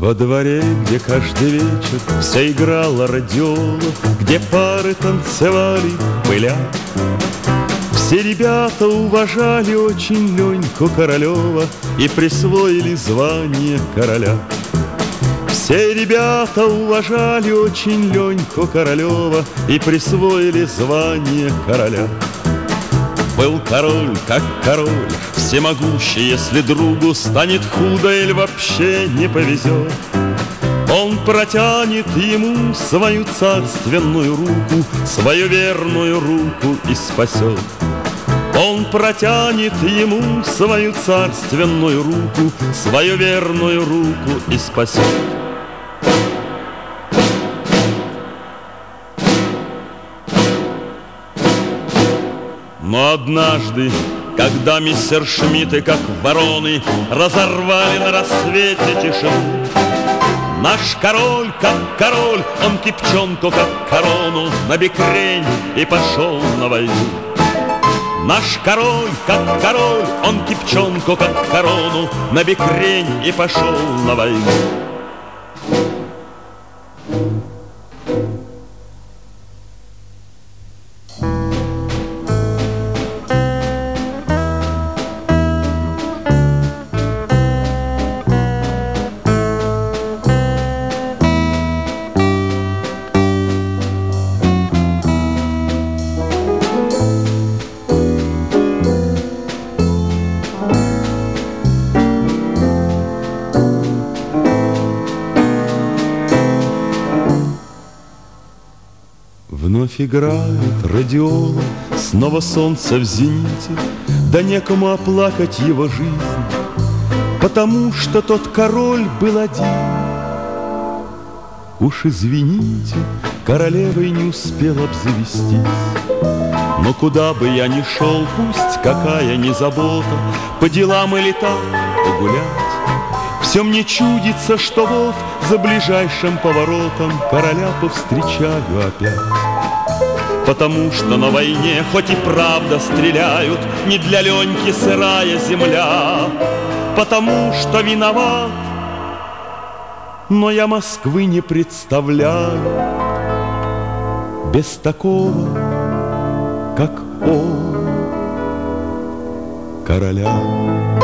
Во дворе, где каждый вечер вся играла радиола, где пары танцевали, пыля, все ребята уважали очень Леньку Королева и присвоили звание короля. Все ребята уважали очень Леньку Королева и присвоили звание короля. Был король, как король, всемогущий, если другу станет худо или вообще не повезет. Он протянет ему свою царственную руку, свою верную руку и спасет. Он протянет ему свою царственную руку, свою верную руку и спасет. Но однажды, когда мессершмитты, как вороны, разорвали на рассвете тишину, наш король, как король, он кипчонку, как корону, на бекрень и пошел на войну. Наш король, как король, он кипчонку, как корону, на бекрень и пошел на войну. Вновь играет радиола, снова солнце в зените, да некому оплакать его жизнь, потому что тот король был один. Уж извините, королевой не успел обзавестись. Но куда бы я ни шел, пусть какая ни забота, по делам или так погулять, все мне чудится, что вот за ближайшим поворотом короля повстречаю опять. Потому что на войне хоть и правда стреляют, не для Леньки сырая земля. Потому что виноват, но я Москвы не представляю без такого, как он, короля.